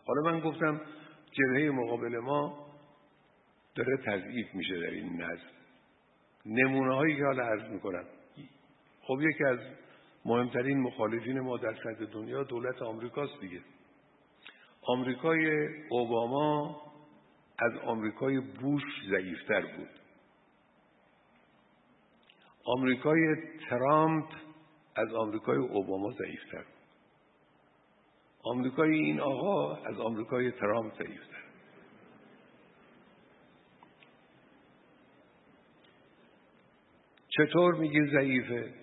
حالا من گفتم جبهه مقابل ما داره تضعیف میشه در این نظم. نمونه هایی که حالا عرض میکنم، خب یکی از مهمترین مخالفین ما در سطح دنیا دولت آمریکاست دیگه. آمریکای اوباما از آمریکای بوش ضعیفتر بود. آمریکای ترامپ از آمریکای اوباما ضعیفتر بود. آمریکای این آقا از آمریکای ترامپ ضعیفتر. چطور میگه ضعیفه؟